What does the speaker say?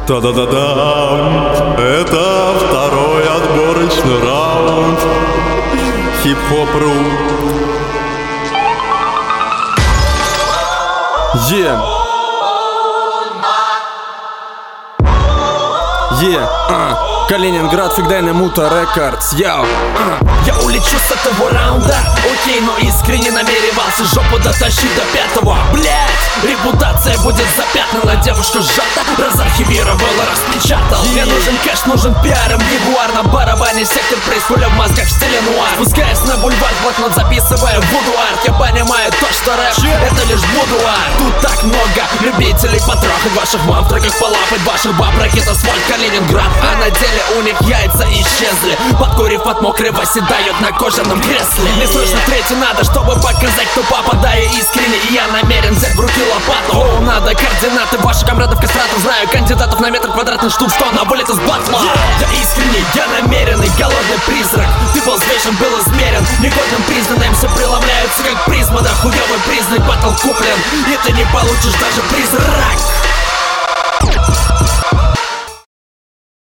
Та-да-да-да, это второй отборочный раунд. Хип-хоп.ру. Калининград, Фигдайна Мута Рекордс. Я улечу с этого раунда, окей, но искренне намеревался жопу дотащить до пятого. Блять, репутация будет запятнана, девушка сжата, разархивировала, распечатал. Мне нужен кэш, нужен пиаром, ягуар на барабане, сектор пресс, пуля в мозгах в стиле нуар. Спускаясь на бульвар, блокнот записывая вудуар. Я понимаю то, что рэп это лишь будуар. Тут так много любителей потрахать ваших мам, в треках полапать ваших баб, ракета асфальт, Калининград. А на деле у них яйца исчезли, подкурив от мокрого седают на кожаном кресле. Не слышно третий надо, чтобы показать, кто попадая искренне. И я намерен взять в руки лопату. О, надо координаты ваших комрадов кастратов. Знаю кандидатов на метр квадратный, штук 100 на вылет из батла. Я искренний, я намеренный, голодный призрак. Ты был взвешен, был измерен, негодным признанным все преломляются как призма. Да хуёвый признак, батл куплен, и ты не получишь даже призрак.